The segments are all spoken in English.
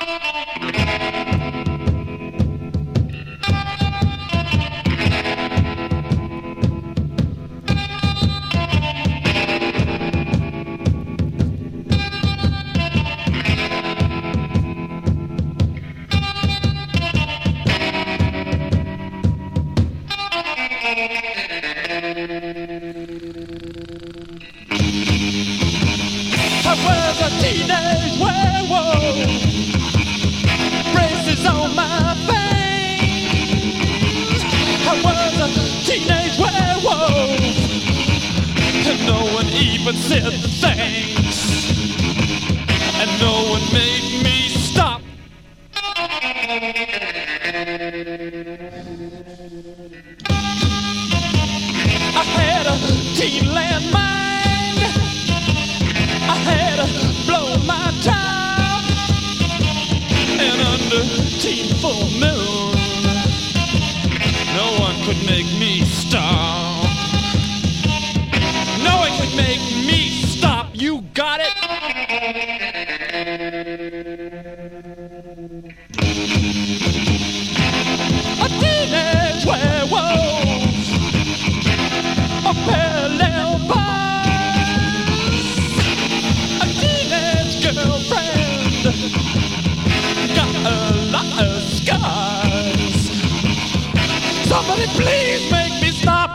I was a teenage werewolf, braces on my face. I was a teenage werewolf, and no one even said thanks, and no one made me stop. I had a teen landmine, I had to blow my top, and under teen full moon, no one could make me stop. No one could make me stop. You got it? A teenage werewolf, a parallel bus, a teenage girlfriend, got a lot of scars. Somebody please make me stop.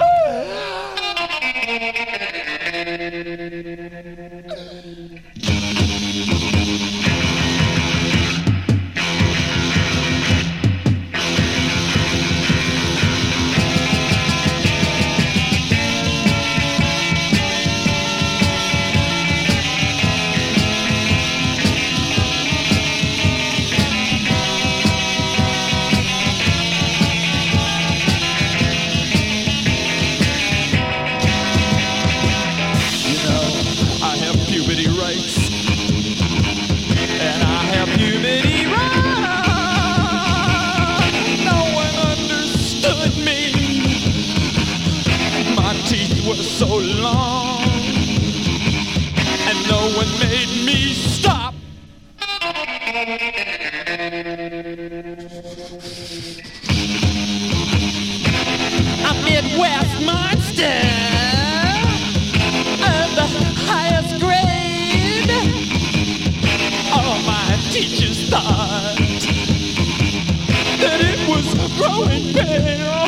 Puberty rights, and I have puberty rights. No one understood me. My teeth were so long, and no one made me stop. I'm Midwest monster of the highest grade. All my teachers thought that it was growing pain.